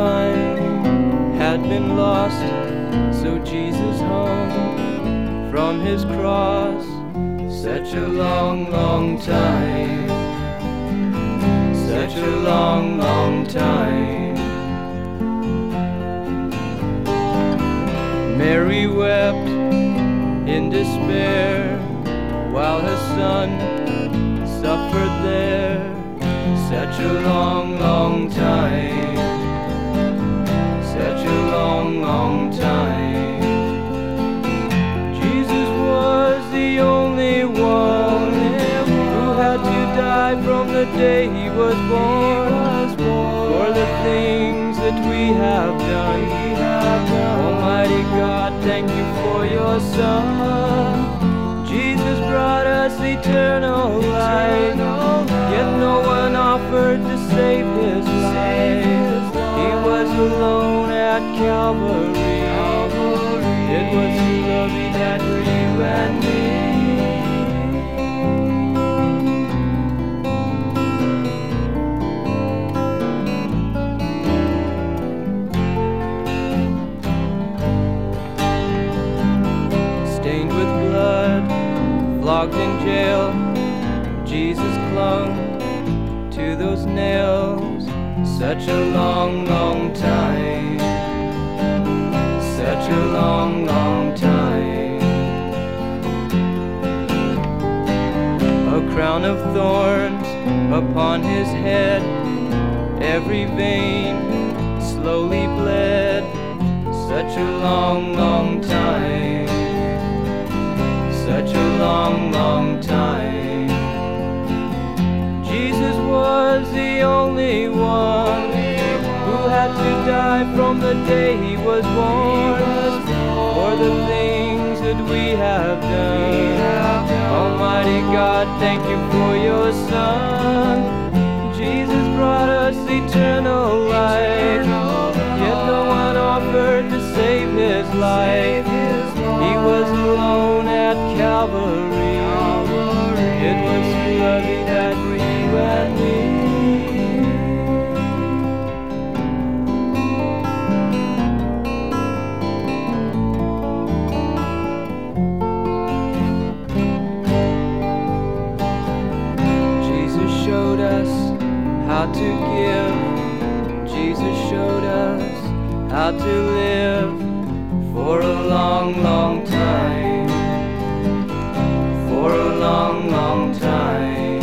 mankind had been lost, so Jesus hung from his cross. Such a long, long time, such a long, long time. Mary wept in despair while her son suffered there. Such a long, long time, such a long, long time. Jesus was the only one who had to die from the day he was born, for the things that we have done. Almighty God, thank you for your Son. Jesus brought us eternal life, yet no one offered to save his life. He was alone at Calvary. It was his love that you and me. Stained with blood, flogged in jail, Jesus clung to those nails. Such a long, long time, such a long, long time. A crown of thorns upon his head, every vein slowly bled. Such a long, long time, such a long, long time. Jesus was the only one who had to die from the day he was born, for the things that we have done. Almighty God, thank you for your Son. Jesus brought us eternal life, yet no one offered to save his life. He was alone at Calvary. It was his love that you and me. Jesus showed us how to give. Jesus showed us how to live for a long, long time, for a long, long time.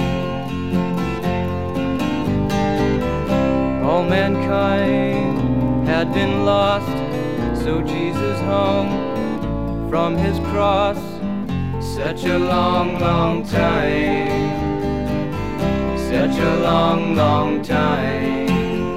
All mankind had been lost, so Jesus hung from his cross. Such a long, long time, such a long, long time.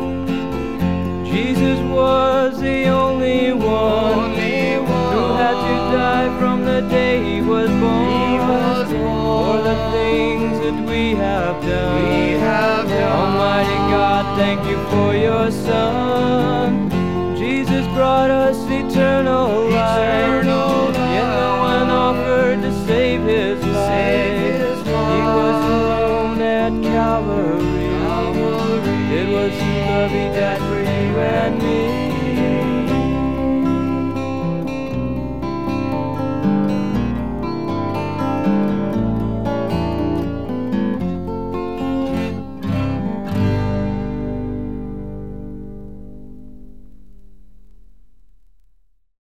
Jesus was the only one who had to die from the day he was born, for the things that we have done. Almighty God, thank you for your Son. Jesus brought us